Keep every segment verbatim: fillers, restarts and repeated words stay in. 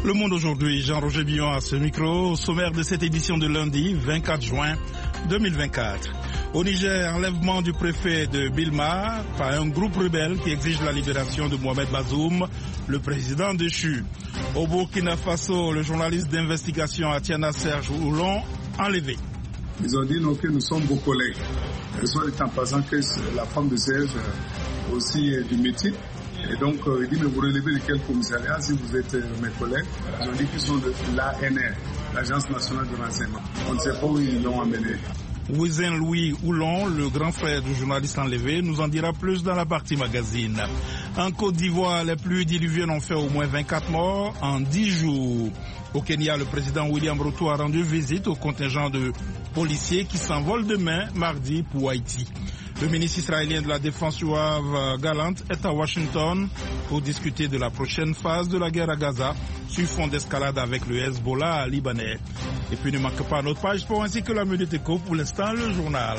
Le Monde aujourd'hui, Jean-Roger Billon à ce micro, au sommaire de cette édition de lundi vingt-quatre juin deux mille vingt-quatre. Au Niger, enlèvement du préfet de Bilma par un groupe rebelle qui exige la libération de Mohamed Bazoum, le président déchu. Au Burkina Faso, le journaliste d'investigation Atiana Serge Oulon enlevé. Ils ont dit non, que nous sommes vos collègues. Soit étant passant que la femme de Serge aussi est du métier. Et donc, euh, il dit, mais vous relevez de quel commissariat si vous êtes euh, mes collègues? Ils ont dit qu'ils sont de l'A N R, l'Agence nationale de renseignement. On ne sait pas où ils l'ont amené. Wizen Louis Oulon, le grand frère du journaliste enlevé, nous en dira plus dans la partie magazine. En Côte d'Ivoire, les pluies diluviennes ont fait au moins vingt-quatre morts en dix jours. Au Kenya, le président William Ruto a rendu visite au contingent de policiers qui s'envolent demain, mardi, pour Haïti. Le ministre israélien de la Défense Yoav Gallant est à Washington pour discuter de la prochaine phase de la guerre à Gaza sur fond d'escalade avec le Hezbollah libanais. Et puis ne manque pas notre page sport ainsi que la Minute Éco. Pour l'instant, le journal.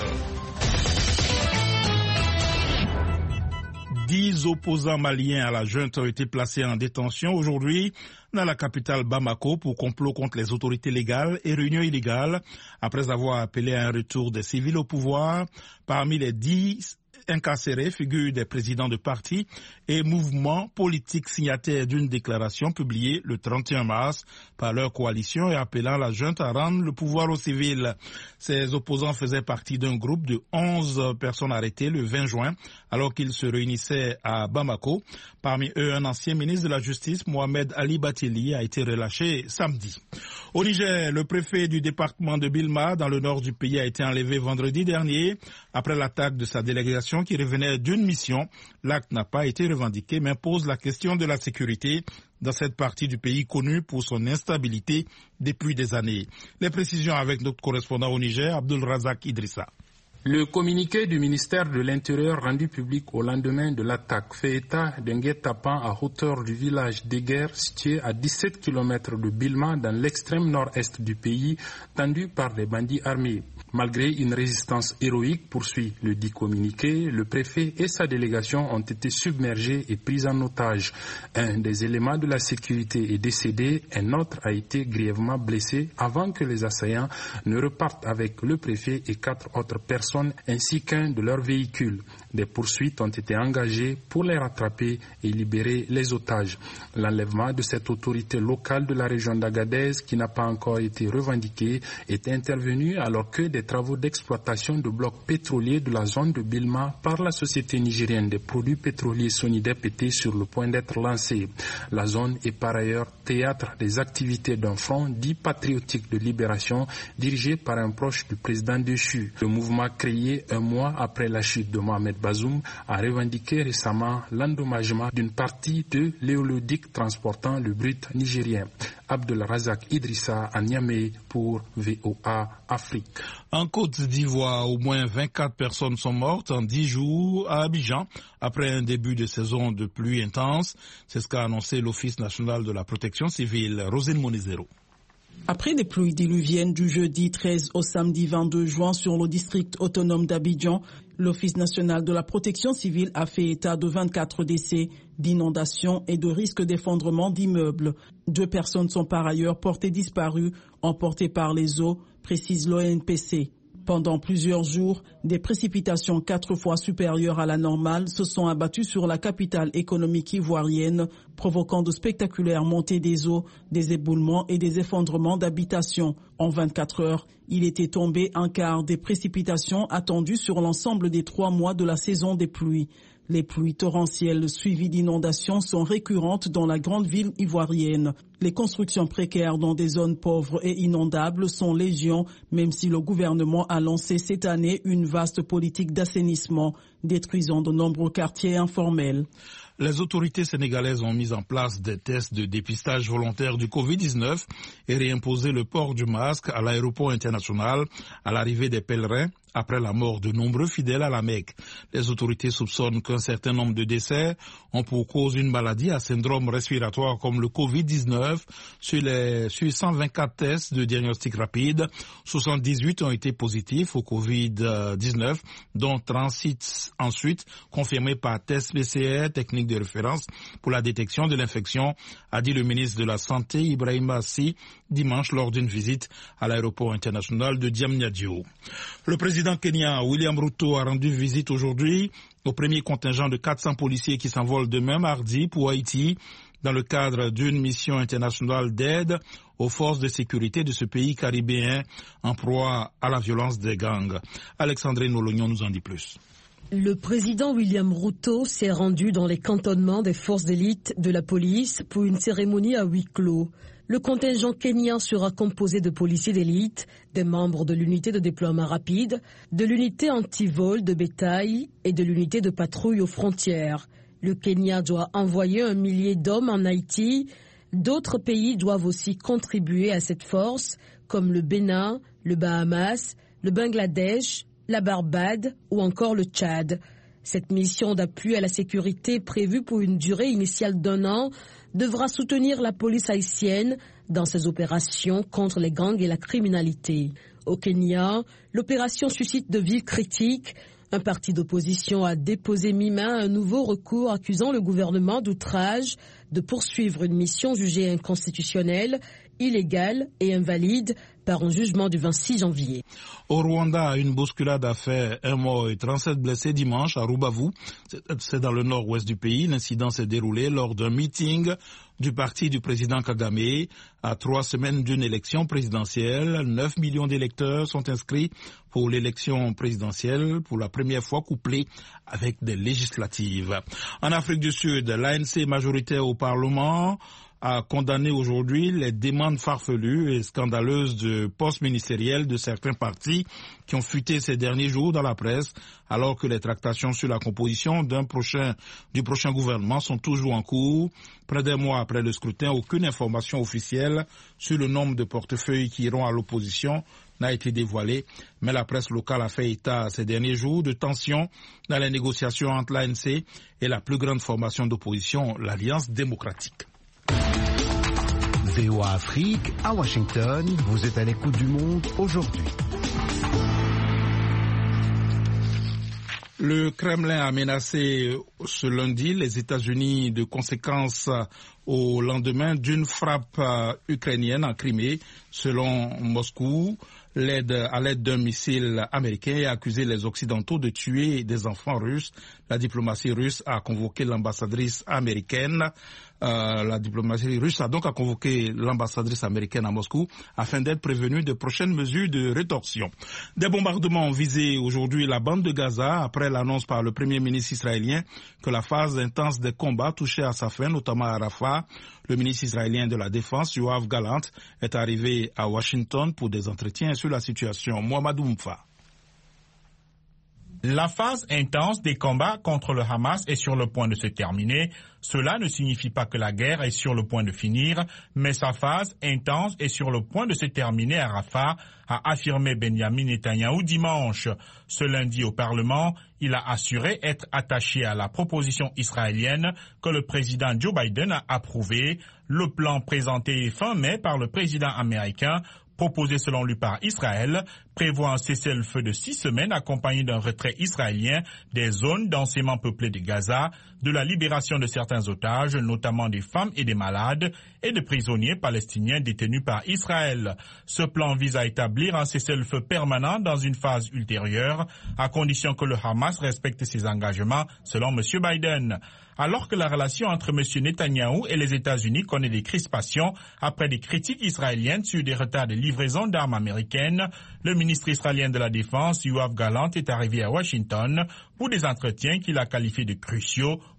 Dix opposants maliens à la junte ont été placés en détention aujourd'hui dans la capitale Bamako pour complot contre les autorités légales et réunion illégale après avoir appelé à un retour des civils au pouvoir. Parmi les dix incarcérés figurent des présidents de partis et mouvements politiques signataires d'une déclaration publiée le trente et un mars par leur coalition et appelant la junte à rendre le pouvoir aux civils. Ces opposants faisaient partie d'un groupe de onze personnes arrêtées le vingt juin alors qu'ils se réunissaient à Bamako. Parmi eux, un ancien ministre de la Justice, Mohamed Ali Batili, a été relâché samedi. Au Niger, le préfet du département de Bilma, dans le nord du pays, a été enlevé vendredi dernier après l'attaque de sa délégation qui revenait d'une mission. L'acte n'a pas été revendiqué, mais pose la question de la sécurité dans cette partie du pays connue pour son instabilité depuis des années. Les précisions avec notre correspondant au Niger, Abdul Razak Idrissa. Le communiqué du ministère de l'Intérieur rendu public au lendemain de l'attaque fait état d'un guet-apens à hauteur du village d'Eguer, situé à dix-sept kilomètres de Bilma, dans l'extrême nord-est du pays, tendu par des bandits armés. Malgré une résistance héroïque, poursuit le dit communiqué, le préfet et sa délégation ont été submergés et pris en otage. Un des éléments de la sécurité est décédé, un autre a été grièvement blessé avant que les assaillants ne repartent avec le préfet et quatre autres personnes ainsi qu'un de leurs véhicules. Des poursuites ont été engagées pour les rattraper et libérer les otages. L'enlèvement de cette autorité locale de la région d'Agadez, qui n'a pas encore été revendiquée, est intervenu alors que des travaux d'exploitation de blocs pétroliers de la zone de Bilma par la société nigérienne des produits pétroliers Sonidep étaient sur le point d'être lancés. La zone est par ailleurs théâtre des activités d'un front dit patriotique de libération dirigé par un proche du président déchu. Le mouvement créé un mois après la chute de Mohamed Bazoum a revendiqué récemment l'endommagement d'une partie de l'éoléoduc transportant le brut nigérien. Abdel Razak Idrissa à Niamey pour V O A Afrique. En Côte d'Ivoire, au moins vingt-quatre personnes sont mortes en dix jours à Abidjan après un début de saison de pluie intense. C'est ce qu'a annoncé l'Office national de la protection civile. Rosine Monizero. Après des pluies diluviennes du jeudi treize au samedi vingt-deux juin sur le district autonome d'Abidjan, l'Office national de la protection civile a fait état de vingt-quatre décès, d'inondations et de risques d'effondrement d'immeubles. Deux personnes sont par ailleurs portées disparues, emportées par les eaux, précise l'O N P C. Pendant plusieurs jours, des précipitations quatre fois supérieures à la normale se sont abattues sur la capitale économique ivoirienne, provoquant de spectaculaires montées des eaux, des éboulements et des effondrements d'habitations. En vingt-quatre heures, il était tombé un quart des précipitations attendues sur l'ensemble des trois mois de la saison des pluies. Les pluies torrentielles suivies d'inondations sont récurrentes dans la grande ville ivoirienne. Les constructions précaires dans des zones pauvres et inondables sont légion, même si le gouvernement a lancé cette année une vaste politique d'assainissement, détruisant de nombreux quartiers informels. Les autorités sénégalaises ont mis en place des tests de dépistage volontaire du covid dix-neuf et réimposé le port du masque à l'aéroport international à l'arrivée des pèlerins après la mort de nombreux fidèles à la Mecque. Les autorités soupçonnent qu'un certain nombre de décès ont pour cause une maladie à syndrome respiratoire comme le covid dix-neuf. Sur les sur cent vingt-quatre tests de diagnostic rapide, soixante-dix-huit ont été positifs au covid dix-neuf, dont trente-six ensuite confirmés par test P C R, technique de référence pour la détection de l'infection, a dit le ministre de la Santé Ibrahima Sy dimanche lors d'une visite à l'aéroport international de Diamniadio. Le président kenyan William Ruto a rendu visite aujourd'hui au premier contingent de quatre cents policiers qui s'envolent demain mardi pour Haïti dans le cadre d'une mission internationale d'aide aux forces de sécurité de ce pays caribéen en proie à la violence des gangs. Alexandrine Olognon nous en dit plus. Le président William Ruto s'est rendu dans les cantonnements des forces d'élite de la police pour une cérémonie à huis clos. Le contingent kenyan sera composé de policiers d'élite, des membres de l'unité de déploiement rapide, de l'unité anti-vol de bétail et de l'unité de patrouille aux frontières. Le Kenya doit envoyer un millier d'hommes en Haïti. D'autres pays doivent aussi contribuer à cette force, comme le Bénin, le Bahamas, le Bangladesh, la Barbade ou encore le Tchad. Cette mission d'appui à la sécurité prévue pour une durée initiale d'un an devra soutenir la police haïtienne dans ses opérations contre les gangs et la criminalité. Au Kenya, l'opération suscite de vives critiques. Un parti d'opposition a déposé mi-main un nouveau recours accusant le gouvernement d'outrage, de poursuivre une mission jugée inconstitutionnelle, illégale et invalide par un jugement du vingt-six janvier. Au Rwanda, une bousculade a fait un mort et trente-sept blessés dimanche à Rubavu. C'est dans le nord-ouest du pays. L'incident s'est déroulé lors d'un meeting du parti du président Kagame. À trois semaines d'une élection présidentielle, neuf millions d'électeurs sont inscrits pour l'élection présidentielle pour la première fois couplée avec des législatives. En Afrique du Sud, l'A N C majoritaire au Parlement a condamné aujourd'hui les demandes farfelues et scandaleuses de postes ministériels de certains partis qui ont fuité ces derniers jours dans la presse, alors que les tractations sur la composition d'un prochain, du prochain gouvernement sont toujours en cours. Près d'un mois après le scrutin, aucune information officielle sur le nombre de portefeuilles qui iront à l'opposition n'a été dévoilée, mais la presse locale a fait état ces derniers jours de tensions dans les négociations entre l'A N C et la plus grande formation d'opposition, l'Alliance démocratique. V O A Afrique, à Washington, vous êtes à l'écoute du monde aujourd'hui. Le Kremlin a menacé ce lundi les États-Unis de conséquences au lendemain d'une frappe ukrainienne en Crimée, selon Moscou. L'aide, à l'aide d'un missile américain et a accusé les Occidentaux de tuer des enfants russes. La diplomatie russe a convoqué l'ambassadrice américaine. Euh, la diplomatie russe a donc a convoqué l'ambassadrice américaine à Moscou afin d'être prévenue de prochaines mesures de rétorsion. Des bombardements ont visé aujourd'hui la bande de Gaza après l'annonce par le premier ministre israélien que la phase intense des combats touchait à sa fin, notamment à Rafah. Le ministre israélien de la Défense, Yoav Gallant, est arrivé à Washington pour des entretiens sur la situation. Mohamed Oumfa. La phase intense des combats contre le Hamas est sur le point de se terminer. Cela ne signifie pas que la guerre est sur le point de finir, mais sa phase intense est sur le point de se terminer à Rafah, a affirmé Benjamin Netanyahou dimanche. Ce lundi au Parlement, il a assuré être attaché à la proposition israélienne que le président Joe Biden a approuvée, le plan présenté fin mai par le président américain, proposé selon lui par Israël, prévoit un cessez-le-feu de six semaines accompagné d'un retrait israélien des zones densément peuplées de Gaza, de la libération de certains otages, notamment des femmes et des malades, et de prisonniers palestiniens détenus par Israël. Ce plan vise à établir un cessez-le-feu permanent dans une phase ultérieure, à condition que le Hamas respecte ses engagements, selon M. Biden. Alors que la relation entre M. Netanyahou et les États-Unis connaît des crispations après des critiques israéliennes sur des retards de livraison d'armes américaines, le ministre israélien de la Défense, Yoav Gallant, est arrivé à Washington pour des entretiens qu'il a qualifiés de cruciaux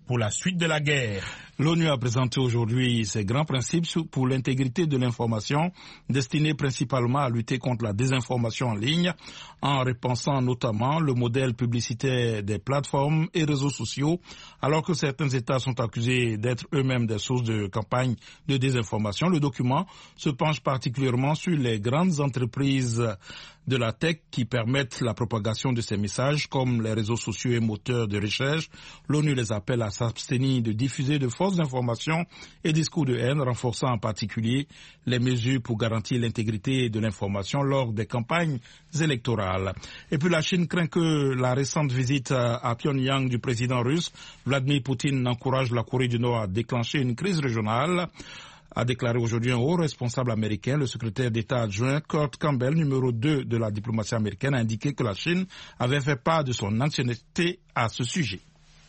pour la suite de la guerre. L'ONU a présenté aujourd'hui ses grands principes pour l'intégrité de l'information, destinés principalement à lutter contre la désinformation en ligne, en repensant notamment le modèle publicitaire des plateformes et réseaux sociaux, alors que certains États sont accusés d'être eux-mêmes des sources de campagnes de désinformation. Le document se penche particulièrement sur les grandes entreprises de la tech qui permettent la propagation de ces messages, comme les réseaux sociaux et moteurs de recherche. L'ONU les appelle à s'abstenir de diffuser de fausses informations et discours de haine, renforçant en particulier les mesures pour garantir l'intégrité de l'information lors des campagnes électorales. Et puis la Chine craint que la récente visite à Pyongyang du président russe, Vladimir Poutine, encourage la Corée du Nord à déclencher une crise régionale, a déclaré aujourd'hui un haut responsable américain. Le secrétaire d'État adjoint Kurt Campbell, numéro deux de la diplomatie américaine, a indiqué que la Chine avait fait part de son anxiété à ce sujet.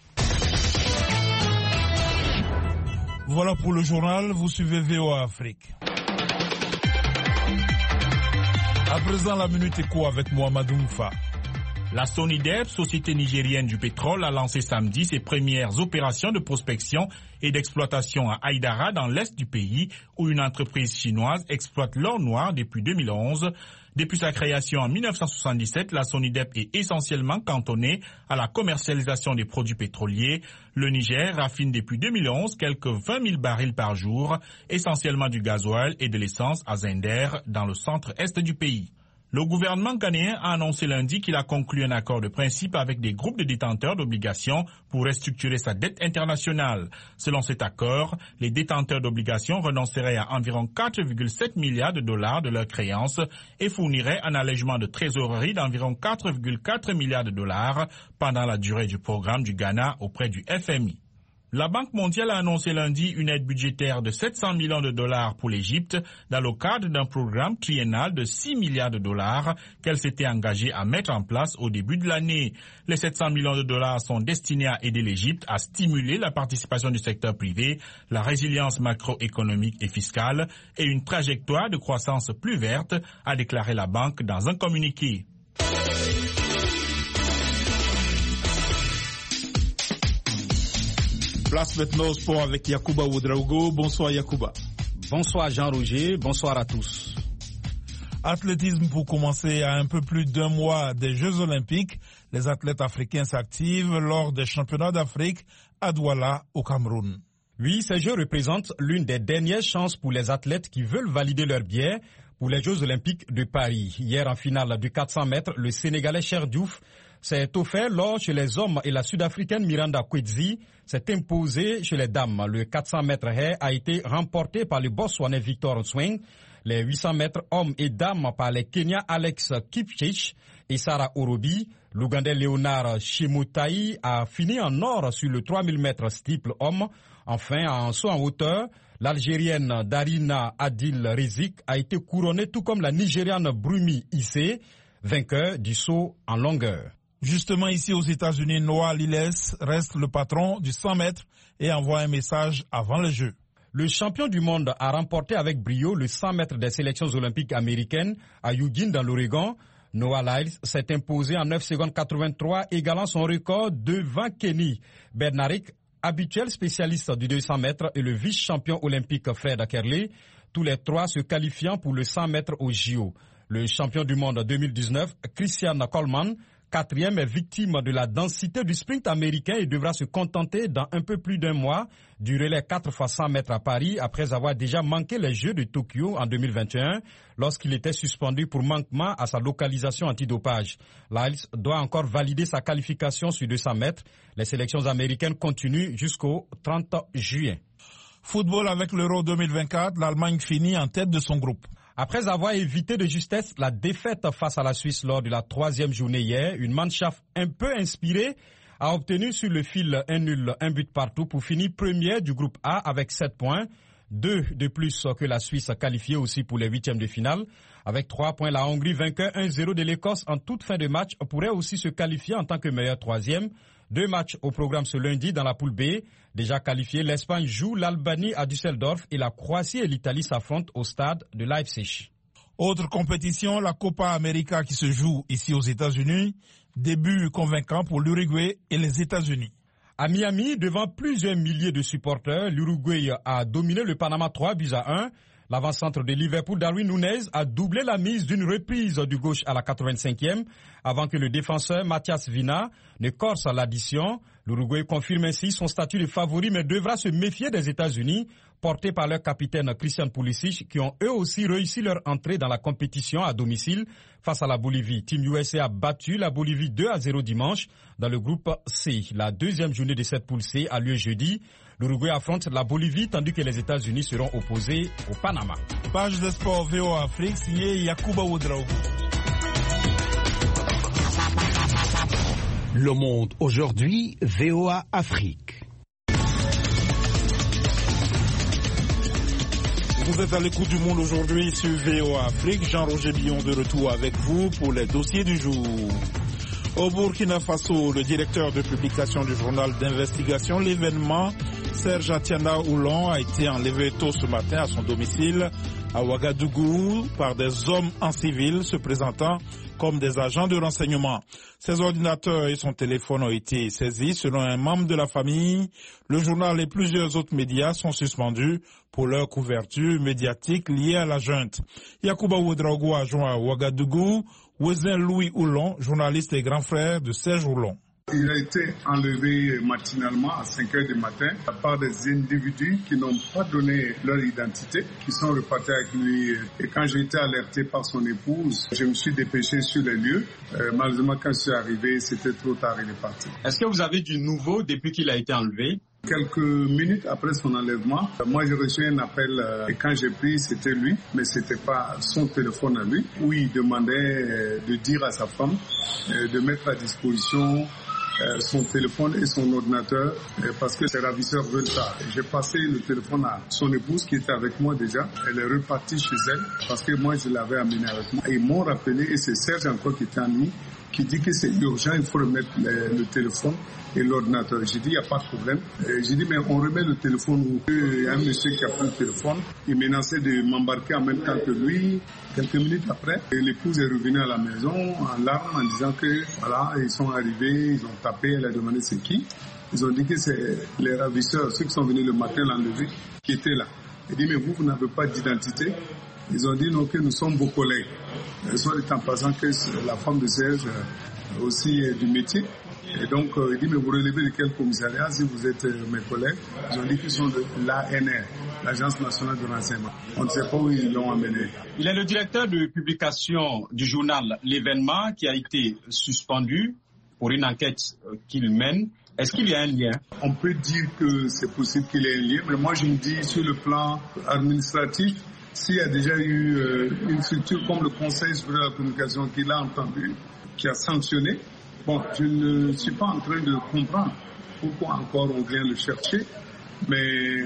Voilà pour le journal, vous suivez V O A Afrique. À présent, la Minute Éco avec Mohamed Oumfa. La SONIDEP, société nigérienne du pétrole, a lancé samedi ses premières opérations de prospection et d'exploitation à Haïdara, dans l'est du pays, où une entreprise chinoise exploite l'or noir depuis deux mille onze. Depuis sa création en mille neuf cent soixante-dix-sept, la SONIDEP est essentiellement cantonnée à la commercialisation des produits pétroliers. Le Niger raffine depuis deux mille onze quelques vingt mille barils par jour, essentiellement du gasoil et de l'essence à Zender, dans le centre-est du pays. Le gouvernement ghanéen a annoncé lundi qu'il a conclu un accord de principe avec des groupes de détenteurs d'obligations pour restructurer sa dette internationale. Selon cet accord, les détenteurs d'obligations renonceraient à environ quatre virgule sept milliards de dollars de leurs créances et fourniraient un allègement de trésorerie d'environ quatre virgule quatre milliards de dollars pendant la durée du programme du Ghana auprès du F M I. La Banque mondiale a annoncé lundi une aide budgétaire de sept cents millions de dollars pour l'Égypte dans le cadre d'un programme triennal de six milliards de dollars qu'elle s'était engagée à mettre en place au début de l'année. Les sept cents millions de dollars sont destinés à aider l'Égypte à stimuler la participation du secteur privé, la résilience macroéconomique et fiscale et une trajectoire de croissance plus verte, a déclaré la banque dans un communiqué. Place maintenant au sport avec Yacouba Ouedraogo. Bonsoir Yacouba. Bonsoir Jean-Roger, bonsoir à tous. Athlétisme pour commencer. À un peu plus d'un mois des Jeux Olympiques, les athlètes africains s'activent lors des championnats d'Afrique à Douala au Cameroun. Oui, ces Jeux représentent l'une des dernières chances pour les athlètes qui veulent valider leur billet pour les Jeux Olympiques de Paris. Hier en finale du quatre cents mètres, le Sénégalais Cheikh Diouf s'est offert l'or chez les hommes et la Sud-Africaine Miranda Kwetzi s'est imposée chez les dames. Le quatre cents mètres haies a été remporté par le Botswanais Victor Nsweng. Les huit cents mètres hommes et dames par les Kenyans Alex Kipchich et Sarah Orobi. L'Ougandais Léonard Chemutai a fini en or sur le trois mille mètres steeple homme. Enfin, en saut en hauteur, l'Algérienne Darina Adil Rizik a été couronnée tout comme la Nigériane Brumi Issé, vainqueur du saut en longueur. Justement, ici aux États-Unis, Noah Lyles reste le patron du cent mètres et envoie un message avant le jeu. Le champion du monde a remporté avec brio le cent mètres des sélections olympiques américaines à Eugene dans l'Oregon. Noah Lyles s'est imposé en neuf secondes quatre-vingt-trois, égalant son record devant Kenny Bednarik, habituel spécialiste du deux cents mètres, et le vice-champion olympique Fred Kerley, tous les trois se qualifiant pour le cent mètres au J O. Le champion du monde deux mille dix-neuf, Christian Coleman, quatrième, est victime de la densité du sprint américain et devra se contenter dans un peu plus d'un mois du relais quatre fois cent mètres à Paris après avoir déjà manqué les Jeux de Tokyo en deux mille vingt et un lorsqu'il était suspendu pour manquement à sa localisation antidopage. Lyles doit encore valider sa qualification sur deux cents mètres. Les sélections américaines continuent jusqu'au trente juillet. Football avec l'Euro deux mille vingt-quatre, l'Allemagne finit en tête de son groupe. Après avoir évité de justesse la défaite face à la Suisse lors de la troisième journée hier, une Mannschaft un peu inspirée a obtenu sur le fil un nul, un but partout pour finir première du groupe A avec sept points, deux de plus que la Suisse qualifiée aussi pour les huitièmes de finale. Avec trois points, la Hongrie, vainqueur un zéro de l'Écosse en toute fin de match, pourrait aussi se qualifier en tant que meilleur troisième. Deux matchs au programme ce lundi dans la poule B. Déjà qualifiée, l'Espagne joue l'Albanie à Düsseldorf et la Croatie et l'Italie s'affrontent au stade de Leipzig. Autre compétition, la Copa América qui se joue ici aux États-Unis. Début convaincant pour l'Uruguay et les États-Unis. À Miami, devant plusieurs milliers de supporters, l'Uruguay a dominé le Panama trois buts à un. L'avant-centre de Liverpool, Darwin Núñez, a doublé la mise d'une reprise du gauche à la quatre-vingt-cinquième avant que le défenseur Mathias Vina ne corse l'addition. L'Uruguay confirme ainsi son statut de favori mais devra se méfier des États-Unis, portés par leur capitaine Christian Pulisic, qui ont eux aussi réussi leur entrée dans la compétition à domicile face à la Bolivie. Team U S A a battu la Bolivie deux à zéro dimanche dans le groupe C. La deuxième journée de cette poule C a lieu jeudi. L'Uruguay affronte la Bolivie tandis que les États-Unis seront opposés au Panama. Page de sport V O A Afrique, signé Yacouba Ouedraogo. Le Monde aujourd'hui, V O A Afrique. Vous êtes à l'écoute du Monde aujourd'hui sur V O A Afrique. Jean-Roger Billon de retour avec vous pour les dossiers du jour. Au Burkina Faso, le directeur de publication du journal d'investigation L'événement, Serge Atiana Oulon, a été enlevé tôt ce matin à son domicile à Ouagadougou par des hommes en civil se présentant comme des agents de renseignement. Ses ordinateurs et son téléphone ont été saisis. Selon un membre de la famille, le journal et plusieurs autres médias sont suspendus pour leur couverture médiatique liée à la junte. Yacouba Ouedraogo a joint à Ouagadougou Wezen Louis Oulon, journaliste et grand frère de Serge Oulon. Il a été enlevé matinalement à cinq heures du matin par des individus qui n'ont pas donné leur identité, qui sont repartis avec lui. Et quand j'ai été alerté par son épouse, je me suis dépêché sur les lieux. Euh, malheureusement, quand je suis arrivé, c'était trop tard, il est parti. Est-ce que vous avez du nouveau depuis qu'il a été enlevé? Quelques minutes après son enlèvement, moi j'ai reçu un appel euh, et quand j'ai pris, c'était lui, mais c'était pas son téléphone à lui, où il demandait euh, de dire à sa femme euh, de mettre à disposition euh, son téléphone et son ordinateur euh, parce que ses ravisseurs veulent ça. J'ai passé le téléphone à son épouse qui était avec moi déjà. Elle est repartie chez elle parce que moi je l'avais amené avec moi. Et ils m'ont rappelé et c'est Serge encore qui était en ligne qui dit que c'est urgent, il faut remettre le, le téléphone et l'ordinateur. J'ai dit, il n'y a pas de problème. J'ai dit, mais on remet le téléphone où il y a un monsieur qui a pris le téléphone. Il menaçait de m'embarquer en même temps que lui. Quelques minutes après, l'épouse est revenue à la maison en larmes en disant que, voilà, ils sont arrivés, ils ont tapé, elle a demandé c'est qui. Ils ont dit que c'est les ravisseurs, ceux qui sont venus le matin l'enlever, qui étaient là. Il dit, mais vous, vous n'avez pas d'identité. Ils ont dit non, que nous sommes vos collègues. Soit en passant que la femme de Serge aussi est du métier. Et donc, euh, il dit, mais vous relevez de quel commissariat si vous êtes euh, mes collègues? Ils ont dit qu'ils sont de l'A N R, l'Agence nationale de renseignement. On ne sait pas où ils l'ont amené. Il est le directeur de publication du journal L'événement qui a été suspendu pour une enquête euh, qu'il mène. Est-ce qu'il y a un lien? On peut dire que c'est possible qu'il y ait un lien, mais moi je me dis sur le plan administratif, s'il y a déjà eu euh, une structure comme le Conseil supérieur de la communication qui l'a entendu, qui a sanctionné, bon, je ne suis pas en train de comprendre pourquoi encore on vient le chercher, mais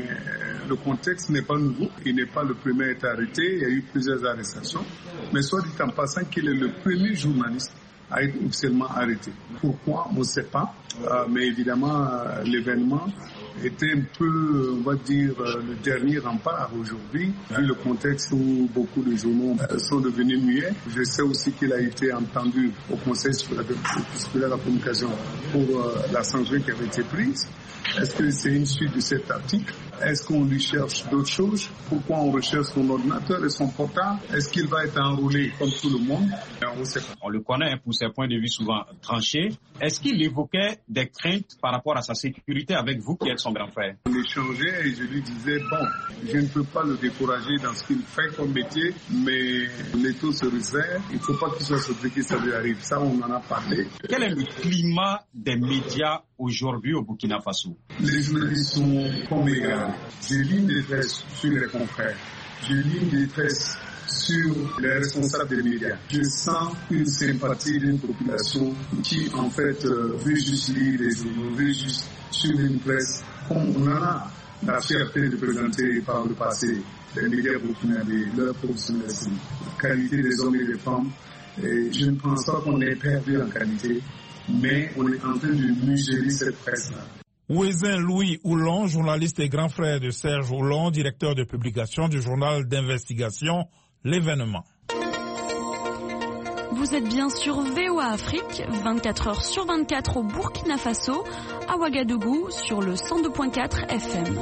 le contexte n'est pas nouveau, il n'est pas le premier à être arrêté, il y a eu plusieurs arrestations, mais soit dit en passant qu'il est le premier journaliste à être officiellement arrêté. Pourquoi? On ne sait pas, euh, mais évidemment euh, l'événement était un peu, on va dire, euh, le dernier rempart aujourd'hui, vu le contexte où beaucoup de journaux euh, sont devenus muets. Je sais aussi qu'il a été entendu au Conseil supérieur de la communication pour euh, la sanction qui avait été prise. Est-ce que c'est une suite de cet article? Est-ce qu'on lui cherche d'autres choses? Pourquoi on recherche son ordinateur et son portable? Est-ce qu'il va être enrôlé comme tout le monde? On ne sait pas. On le connaît pour ses points de vue souvent tranchés. Est-ce qu'il évoquait des craintes par rapport à sa sécurité avec vous qui êtes son grand frère? On échangeait et je lui disais, bon, je ne peux pas le décourager dans ce qu'il fait comme métier, mais l'étau se réserve. Il ne faut pas qu'il soit surpris que ça lui arrive. Ça, on en a parlé. Quel est le climat des médias aujourd'hui au Burkina Faso? Les journalistes sont comme égales. Je lis une détresse sur les confrères. Je lis une détresse sur les responsables des médias. Je sens une sympathie d'une population qui, en fait, euh, veut juste lire les journaux, veut juste suivre une presse. Comme on en a la fierté de présenter par le passé les médias burkinabés, leur professionnalisme, la qualité des hommes et des femmes. Et je ne pense pas qu'on ait perdu en qualité, mais on est en train de museler cette presse-là. Wezen Louis Oulon, journaliste et grand frère de Serge Oulon, directeur de publication du journal d'investigation L'événement. vous êtes bien sur V O A Afrique, vingt-quatre heures sur vingt-quatre au Burkina Faso, à Ouagadougou sur le cent deux virgule quatre F M.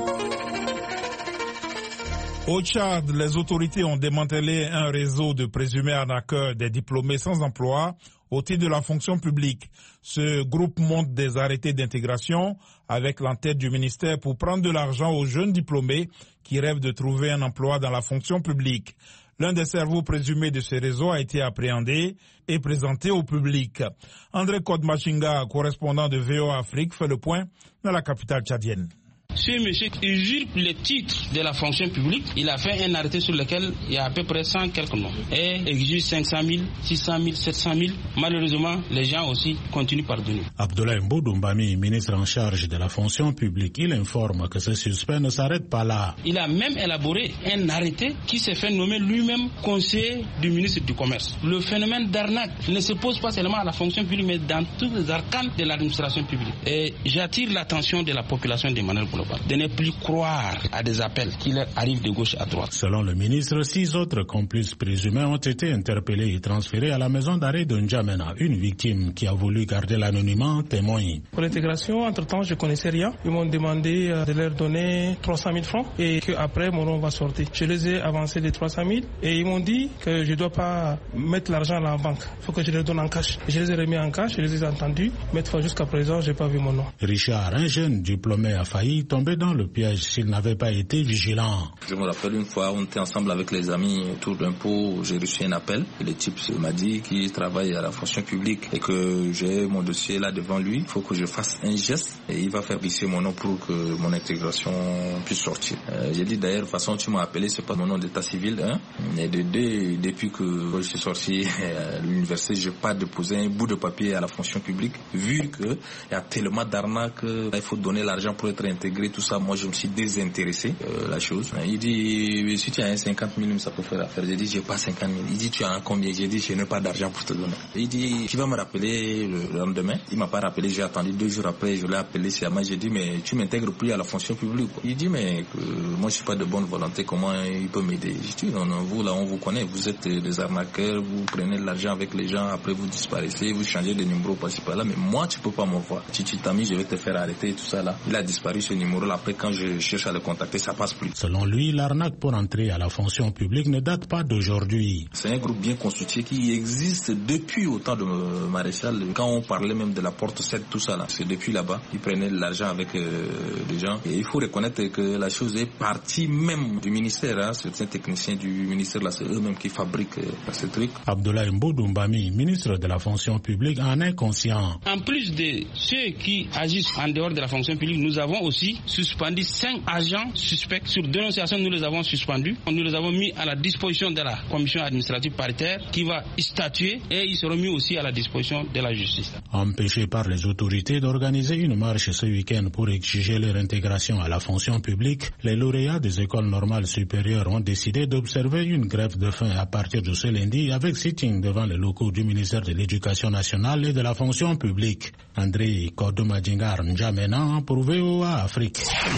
Au Tchad, les autorités ont démantelé un réseau de présumés arnaqueurs des diplômés sans emploi au titre de la fonction publique. Ce groupe monte des arrêtés d'intégration avec l'entête du ministère pour prendre de l'argent aux jeunes diplômés qui rêvent de trouver un emploi dans la fonction publique. L'un des cerveaux présumés de ce réseau a été appréhendé et présenté au public. André Kodmachinga, correspondant de V O A Afrique, fait le point dans la capitale tchadienne. Ce monsieur usurpe les titres de la fonction publique. Il a fait un arrêté sur lequel il y a à peu près cent quelques noms. Et exige cinq cent mille, six cent mille, sept cent mille. Malheureusement, les gens aussi continuent par donner. Abdoulaye Mboudombami, ministre en charge de la fonction publique, il informe que ce suspect ne s'arrête pas là. Il a même élaboré un arrêté qui s'est fait nommer lui-même conseiller du ministre du Commerce. Le phénomène d'arnaque ne se pose pas seulement à la fonction publique, mais dans tous les arcanes de l'administration publique. Et j'attire l'attention de la population de manière globale de ne plus croire à des appels qui leur arrivent de gauche à droite. Selon le ministre, six autres complices présumés ont été interpellés et transférés à la maison d'arrêt de N'Djamena. Une victime qui a voulu garder l'anonymat témoigne. Pour l'intégration, entre-temps, je ne connaissais rien. Ils m'ont demandé de leur donner trois cent mille francs et qu'après, mon nom va sortir. Je les ai avancés les trois cent mille et ils m'ont dit que je ne dois pas mettre l'argent à la banque. Il faut que je les donne en cash. Je les ai remis en cash, je les ai entendus. Mais jusqu'à présent, je n'ai pas vu mon nom. Richard, un jeune diplômé, a failli tomber dans le piège s'il n'avait pas été vigilant. Je me rappelle une fois, on était ensemble avec les amis autour d'un pot, j'ai reçu un appel et le type m'a dit qu'il travaille à la fonction publique et que j'ai mon dossier là devant lui. Il faut que je fasse un geste et il va faire glisser mon nom pour que mon intégration puisse sortir. Euh, j'ai dit d'ailleurs, de toute façon tu m'as appelé, c'est pas mon nom d'état civil. Hein. Et de, de, depuis que je suis sorti à l'université, je n'ai pas déposé un bout de papier à la fonction publique vu qu'il y a tellement d'arnaques, il faut donner l'argent pour être intégré, tout ça. Moi, je me suis désintéressé euh, la chose. Il dit, si tu as un cinquante mille, ça peut faire affaire. J'ai dit, j'ai pas cinquante mille. Il dit, tu as un combien? J'ai dit, je n'ai pas d'argent pour te donner. Il dit, tu vas me rappeler le lendemain. Il m'a pas rappelé, j'ai attendu deux jours après, je l'ai appelé sciemment. J'ai dit, mais tu m'intègres plus à la fonction publique. Il dit, mais euh, moi, je suis pas de bonne volonté, comment il peut m'aider? J'ai dit, non, non, vous là, on vous connaît, vous êtes des arnaqueurs, vous prenez de l'argent avec les gens, après vous disparaissez, vous changez de numéro par-ci par-là, mais moi, tu peux pas me voir. Si tu t'as mis, je vais te faire arrêter et tout ça là. Il a disparu ce numéro-là. Après, quand je cherche à le contacter, ça passe plus. Selon lui, l'arnaque pour entrer à la fonction publique ne date pas d'aujourd'hui. C'est un groupe bien constitué qui existe depuis au temps de Maréchal. Quand on parlait même de la porte sept, tout ça là, c'est depuis là-bas. Ils prenaient de l'argent avec euh, les gens. Et il faut reconnaître que la chose est partie même du ministère. Hein. Certains techniciens du ministère là, c'est eux-mêmes qui fabriquent euh, ce truc. Abdoulaye Mboudombami, ministre de la fonction publique, en est conscient. En plus de ceux qui agissent en dehors de la fonction publique, nous avons aussi suspendu cinq agents suspects. Sur dénonciation, nous les avons suspendus. Nous les avons mis à la disposition de la commission administrative paritaire qui va statuer et ils seront mis aussi à la disposition de la justice. Empêchés par les autorités d'organiser une marche ce week-end pour exiger leur intégration à la fonction publique, les lauréats des écoles normales supérieures ont décidé d'observer une grève de faim à partir de ce lundi avec sitting devant les locaux du ministère de l'Éducation nationale et de la fonction publique. André Kodomadjingar N'Djamena pour V O A Afrique.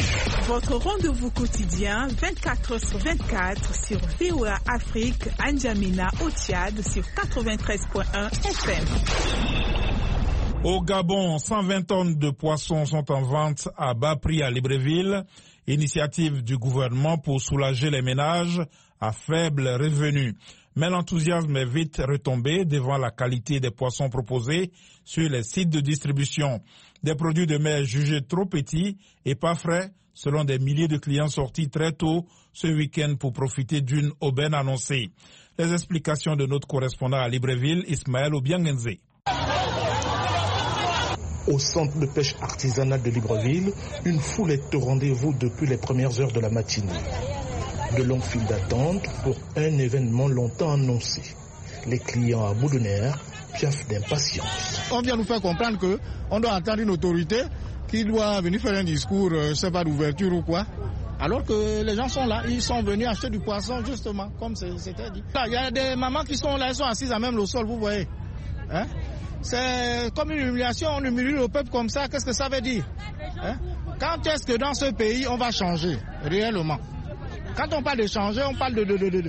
Votre rendez-vous quotidien vingt-quatre heures sur vingt-quatre sur V O A Afrique, N'Djamena au Tchad sur quatre-vingt-treize virgule un F M. Au Gabon, cent vingt tonnes de poissons sont en vente à bas prix à Libreville, initiative du gouvernement pour soulager les ménages à faible revenu. Mais l'enthousiasme est vite retombé devant la qualité des poissons proposés sur les sites de distribution. Des produits de mer jugés trop petits et pas frais, selon des milliers de clients sortis très tôt ce week-end pour profiter d'une aubaine annoncée. Les explications de notre correspondant à Libreville, Ismaël Obiangenze. Au centre de pêche artisanale de Libreville, une foule est au rendez-vous depuis les premières heures de la matinée. De longues files d'attente pour un événement longtemps annoncé. Les clients à bout de nerfs piaffent d'impatience. On vient nous faire comprendre qu'on doit attendre une autorité qui doit venir faire un discours, je ne sais pas, d'ouverture ou quoi. Alors que les gens sont là, ils sont venus acheter du poisson justement, comme c'était dit. Là, il y a des mamans qui sont là, elles sont assises à même le sol, vous voyez. Hein? C'est comme une humiliation, on humilie le peuple comme ça, qu'est-ce que ça veut dire? Hein? Quand est-ce que dans ce pays on va changer réellement? Quand on parle de changer, on parle de, de, de, de,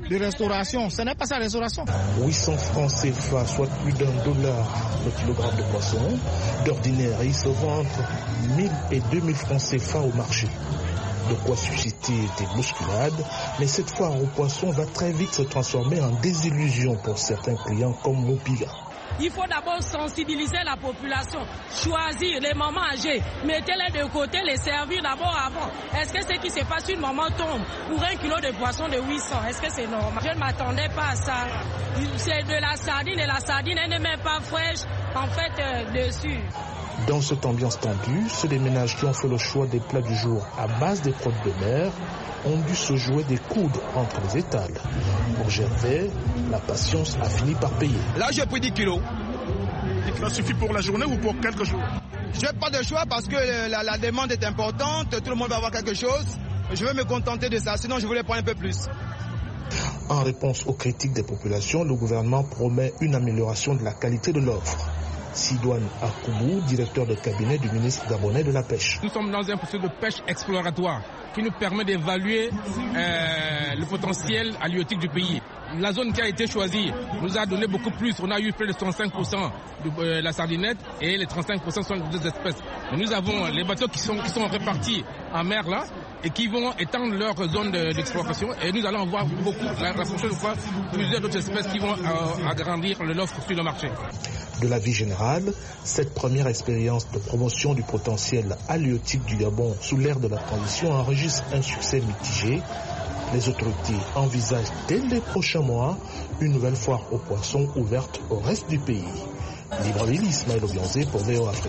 de restauration. Ce n'est pas ça, restauration. huit cents francs C F A, soit plus d'un dollar le kilogramme de poisson. D'ordinaire, il se vend entre mille et deux mille francs C F A au marché. De quoi susciter des bousculades, mais cette foire au poisson va très vite se transformer en désillusion pour certains clients comme Mopiga. Il faut d'abord sensibiliser la population, choisir les mamans âgées, mettez-les de côté, les servir d'abord avant. Est-ce que ce qui se passe, une maman tombe pour un kilo de poisson de huit cents, est-ce que c'est normal? Je ne m'attendais pas à ça. C'est de la sardine et la sardine, elle n'est même pas fraîche, en fait, euh, dessus. Dans cette ambiance tendue, ceux des ménages qui ont fait le choix des plats du jour à base des produits de mer ont dû se jouer des coudes entre les étals. Pour Gervais, la patience a fini par payer. Là, j'ai pris dix kilos. dix kilos suffit pour la journée ou pour quelques jours? Je n'ai pas de choix parce que la, la demande est importante, tout le monde va avoir quelque chose. Je vais me contenter de ça, sinon je voulais prendre un peu plus. En réponse aux critiques des populations, le gouvernement promet une amélioration de la qualité de l'offre. Sidouane Akoubou, directeur de cabinet du ministre gabonais de la pêche. Nous sommes dans un processus de pêche exploratoire qui nous permet d'évaluer euh, le potentiel halieutique du pays. La zone qui a été choisie nous a donné beaucoup plus. On a eu près de trente-cinq pour cent de euh, la sardinette et les trente-cinq pour cent sont des espèces. Et nous avons les bateaux qui sont, qui sont répartis en mer là et qui vont étendre leur zone d'exploration. Et nous allons avoir beaucoup, la, la prochaine fois, plusieurs d'autres espèces qui vont euh, agrandir l'offre sur le marché. De la vie générale, cette première expérience de promotion du potentiel halieutique du Gabon sous l'ère de la transition enregistre un succès mitigé. Les autorités envisagent dès les prochains mois une nouvelle foire aux poissons ouverte au reste du pays. Libreville, Ismaël Obianzé pour V O Afrique.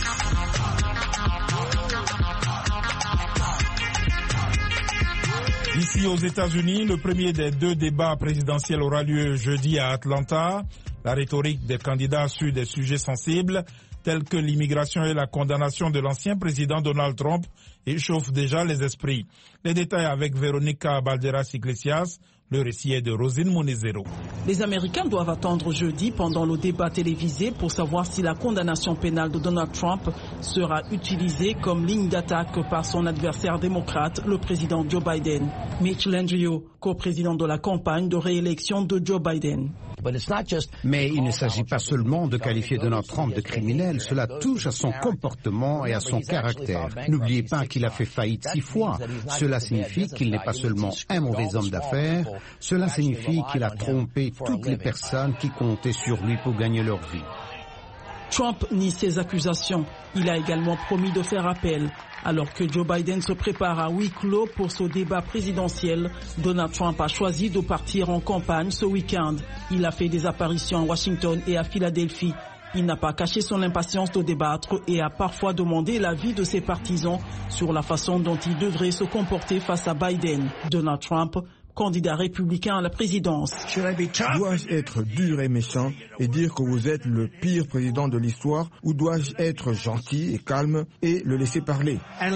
Ici aux États-Unis, le premier des deux débats présidentiels aura lieu jeudi à Atlanta. La rhétorique des candidats sur des sujets sensibles tels que l'immigration et la condamnation de l'ancien président Donald Trump échauffent déjà les esprits. Les détails avec Véronica Balderas-Iglesias. Le récit est de Rosine Monezero. Les Américains doivent attendre jeudi pendant le débat télévisé pour savoir si la condamnation pénale de Donald Trump sera utilisée comme ligne d'attaque par son adversaire démocrate, le président Joe Biden. Mitch Landrieu, co-président de la campagne de réélection de Joe Biden. Mais il ne s'agit pas seulement de qualifier Donald Trump de criminel, cela touche à son comportement et à son caractère. N'oubliez pas qu'il a fait faillite six fois. Cela signifie qu'il n'est pas seulement un mauvais homme d'affaires, cela signifie qu'il a trompé toutes les personnes qui comptaient sur lui pour gagner leur vie. Trump nie ces accusations. Il a également promis de faire appel. Alors que Joe Biden se prépare à huis clos pour ce débat présidentiel, Donald Trump a choisi de partir en campagne ce week-end. Il a fait des apparitions à Washington et à Philadelphie. Il n'a pas caché son impatience de débattre et a parfois demandé l'avis de ses partisans sur la façon dont il devrait se comporter face à Biden. Donald Trump, candidat républicain à la présidence. Dois-je être dur et méchant et dire que vous êtes le pire président de l'histoire, ou dois-je être gentil et calme et le laisser parler?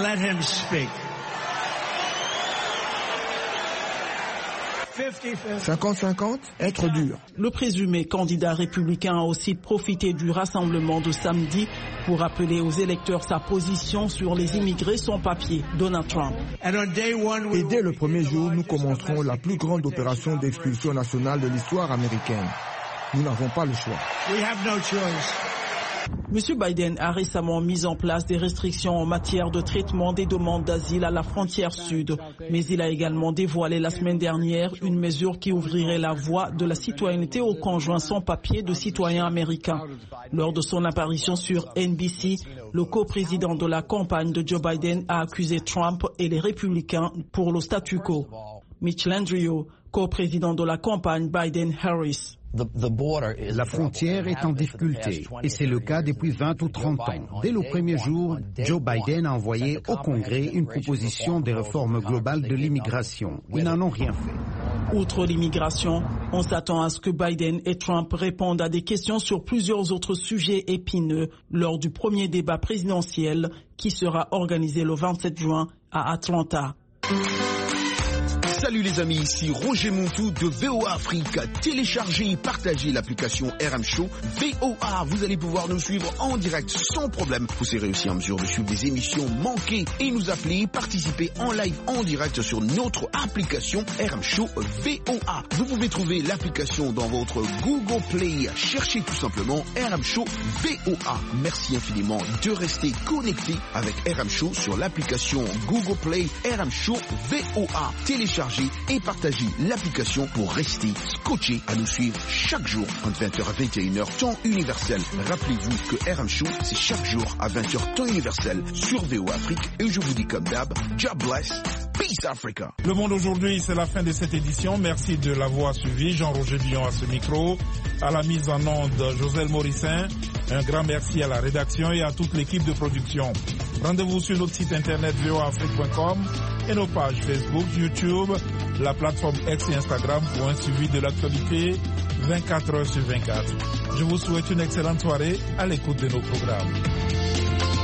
cinquante cinquante, être dur. Le présumé candidat républicain a aussi profité du rassemblement de samedi pour rappeler aux électeurs sa position sur les immigrés sans papier, Donald Trump. Et dès le premier jour, nous commencerons la plus grande opération d'expulsion nationale de l'histoire américaine. Nous n'avons pas le choix. Monsieur Biden a récemment mis en place des restrictions en matière de traitement des demandes d'asile à la frontière sud. Mais il a également dévoilé la semaine dernière une mesure qui ouvrirait la voie de la citoyenneté aux conjoints sans papier de citoyens américains. Lors de son apparition sur N B C, le coprésident de la campagne de Joe Biden a accusé Trump et les républicains pour le statu quo. Mitch Landrieu, coprésident de la campagne Biden-Harris. La frontière est en difficulté et c'est le cas depuis vingt ou trente ans. Dès le premier jour, Joe Biden a envoyé au Congrès une proposition de réforme globale de l'immigration. Ils n'en ont rien fait. Outre l'immigration, on s'attend à ce que Biden et Trump répondent à des questions sur plusieurs autres sujets épineux lors du premier débat présidentiel qui sera organisé le vingt-sept juin à Atlanta. Salut les amis, ici Roger Montou de V O A Afrique. Téléchargez et partagez l'application R M Show V O A. Vous allez pouvoir nous suivre en direct sans problème. Vous serez aussi en mesure de suivre des émissions manquées et nous appeler, participer en live en direct sur notre application R M Show V O A. Vous pouvez trouver l'application dans votre Google Play. Cherchez tout simplement R M Show V O A. Merci infiniment de rester connecté avec R M Show sur l'application Google Play R M Show V O A. Téléchargez et partagez l'application pour rester scotché à nous suivre chaque jour entre vingt heures à vingt et une heures temps universel. Rappelez-vous que R M Show c'est chaque jour à vingt heures temps universel sur V O A Afrique et je vous dis comme d'hab, God bless, peace Africa. Le Monde aujourd'hui, c'est la fin de cette édition. Merci de l'avoir suivi. Jean-Roger Billon à ce micro, à la mise en onde Joselle Morissin. Un grand merci à la rédaction et à toute l'équipe de production. Rendez-vous sur notre site internet v o a afrique point com et nos pages Facebook, YouTube, la plateforme X et Instagram pour un suivi de l'actualité vingt-quatre heures sur vingt-quatre. Je vous souhaite une excellente soirée à l'écoute de nos programmes.